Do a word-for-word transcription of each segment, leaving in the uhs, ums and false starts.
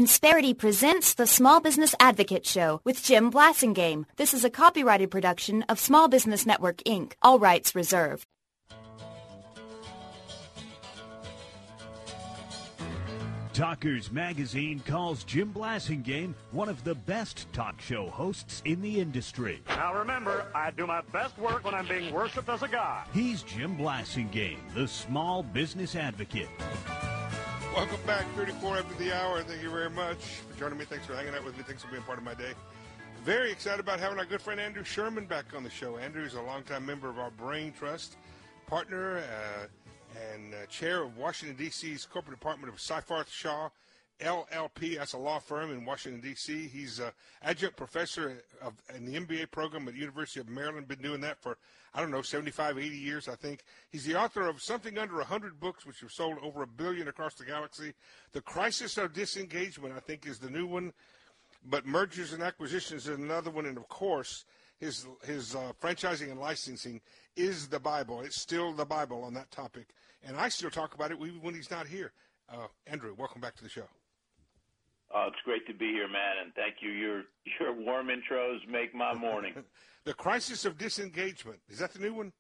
Insperity presents the Small Business Advocate Show with Jim Blasingame. This is a copyrighted production of Small Business Network, Incorporated. All rights reserved. Talkers Magazine calls Jim Blasingame one of the best talk show hosts in the industry. Now remember, I do my best work when I'm being worshipped as a god. He's Jim Blasingame, the Small Business Advocate. Welcome back, thirty-four after the hour. Thank you very much for joining me. Thanks for hanging out with me. Thanks for being part of my day. Very excited about having our good friend Andrew Sherman back on the show. Andrew's a longtime member of our Brain Trust, partner uh, and uh, chair of Washington, D C's corporate department of Seyfarth Shaw, L L P. That's a law firm in Washington, D C He's an adjunct professor of, in the M B A program at the University of Maryland. Been doing that for, I don't know, seventy-five, eighty years, I think. He's the author of something under one hundred books, which have sold over a billion across the galaxy. The Crisis of Disengagement, I think, is the new one. But Mergers and Acquisitions is another one. And, of course, his his uh, franchising and licensing is the Bible. It's still the Bible on that topic. And I still talk about it even when he's not here. Uh, Andrew, welcome back to the show. Oh, it's great to be here, man, and thank you. Your your warm intros make my morning. The Crisis of Disengagement. Is that the new one?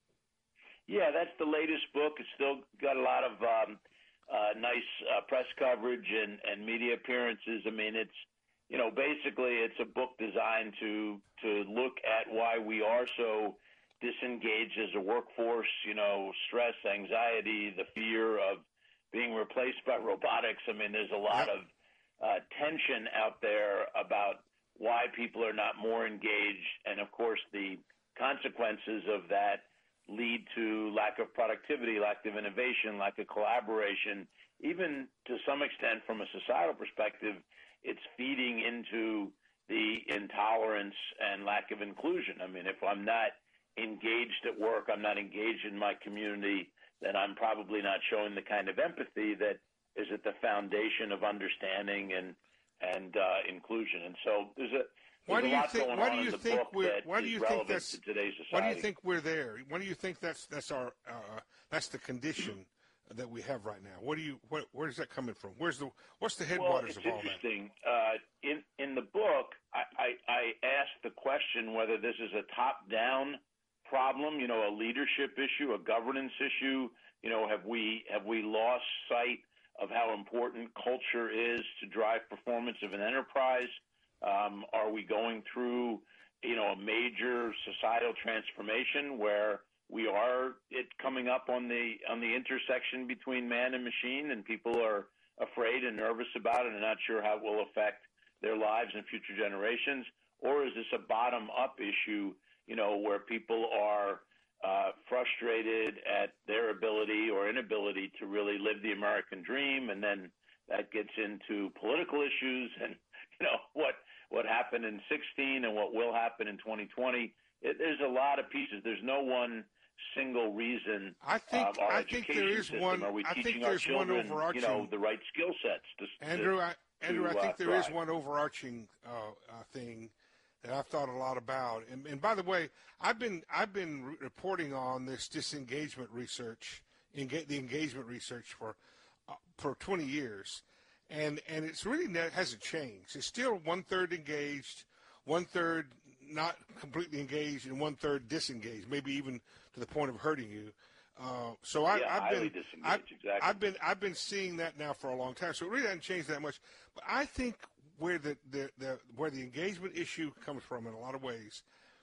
Yeah, that's the latest book. It's still got a lot of um, uh, nice uh, press coverage and, and media appearances. I mean, it's, you know, basically it's a book designed to to look at why we are so disengaged as a workforce, you know, stress, anxiety, the fear of being replaced by robotics. I mean, there's a lot of uh, tension out there about why people are not more engaged. And, of course, the consequences of that lead to lack of productivity, lack of innovation, lack of collaboration. Even to some extent, from a societal perspective, it's feeding into the intolerance and lack of inclusion. I mean, if I'm not engaged at work, I'm not engaged in my community, then I'm probably not showing the kind of empathy that is at the foundation of understanding and and uh, inclusion. And so there's a why do a you lot think going why on do you in the think book we're that why do is you think relevant that's to today's society. Why do you think we're there? Why do you think that's that's our uh, that's the condition that we have right now? What do you what, where's that coming from? Where's the what's the headwaters well, of all that? It's interesting. Uh, in in the book, I, I, I asked the question whether this is a top-down problem, you know, a leadership issue, a governance issue. You know, have we have we lost sight of how important culture is to drive performance of an enterprise? Um, are we going through, you know, a major societal transformation where we are it coming up on the on the intersection between man and machine, and people are afraid and nervous about it and not sure how it will affect their lives and future generations? Or is this a bottom-up issue, you know, where people are uh, frustrated at their ability or inability to really live the American dream, and then that gets into political issues and, you know, what what happened in sixteen and what will happen in twenty twenty. It, there's a lot of pieces. There's no one single reason. I think uh, our I think there is system, one. Are we I think teaching there's our children, one overarching. You know, the right skill sets. To, Andrew, to, I, Andrew, to, I think uh, there is thrive. one overarching uh, uh, thing that I've thought a lot about. And, and by the way, I've been I've been re- reporting on this disengagement research, enga- the engagement research for uh, for twenty years, and and it's really ne- hasn't changed. It's still one third engaged, one third not completely engaged, and one third disengaged, maybe even to the point of hurting you. Uh, so I, yeah, I've highly been disengaged, I've, exactly. I've been I've been seeing that now for a long time. So it really hasn't changed that much. But I think where the, the, the where the engagement issue comes from in a lot of ways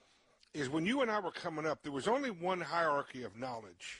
is when you and I were coming up, there was only one hierarchy of knowledge.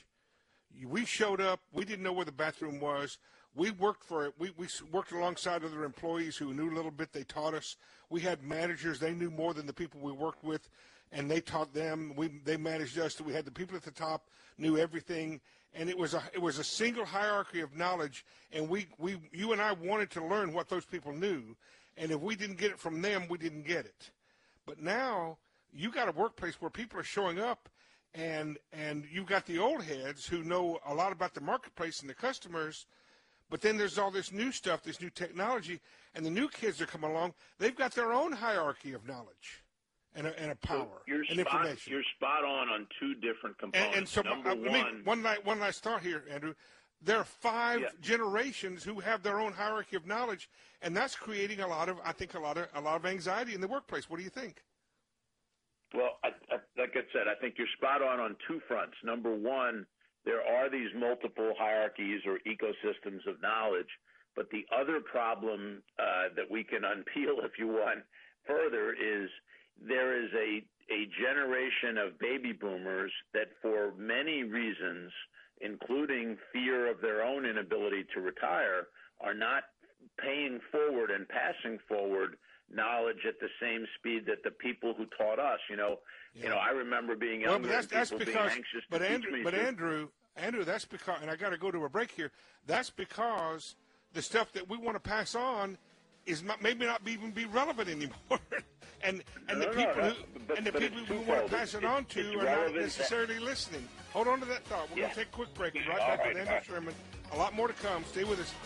We showed up, we didn't know where the bathroom was. We worked for it. We, we worked alongside other employees who knew a little bit. They taught us. We had managers. They knew more than the people we worked with, and they taught them. We they managed us. We had the people at the top knew everything, and it was a it was a single hierarchy of knowledge. And we we you and I wanted to learn what those people knew, and if we didn't get it from them, we didn't get it. But now you got a workplace where people are showing up, and and you've got the old heads who know a lot about the marketplace and the customers. But then there's all this new stuff, this new technology, and the new kids are coming along. They've got their own hierarchy of knowledge and a, and a power so you're and spot, information. You're spot on on two different components. And, and so Number uh, one, let me, one, last, one last thought here, Andrew. there are five yeah. generations who have their own hierarchy of knowledge, and that's creating a lot of, I think, a lot of a lot of anxiety in the workplace. What do you think? Well, I, I, like I said, I think you're spot on on two fronts. Number one, there are these multiple hierarchies or ecosystems of knowledge, but the other problem uh, that we can unpeel, if you want, further is there is a, a generation of baby boomers that for many reasons, including fear of their own inability to retire, are not paying forward and passing forward knowledge at the same speed that the people who taught us, you know, yeah. you know, I remember being younger well, but that's, that's and people because, being anxious but to Andrew, teach me. But Andrew, Andrew, that's because, and I got to go to a break here. That's because the stuff that we want to pass on is not, maybe not even be relevant anymore. and and no, the people no, no. who But, and the but people who want to pass it on to it's are not necessarily listening. Hold on to that thought. We're yeah. going to take a quick break. We'll be right All back right, with Andrew right. Sherman. A lot more to come. Stay with us.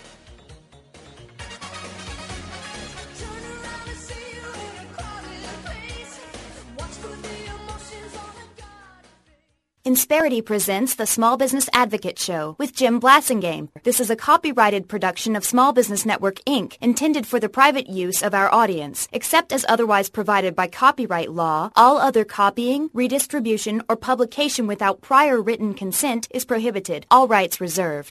Insperity presents the Small Business Advocate Show with Jim Blasingame. This is a copyrighted production of Small Business Network, Incorporated, intended for the private use of our audience. Except as otherwise provided by copyright law, all other copying, redistribution, or publication without prior written consent is prohibited. All rights reserved.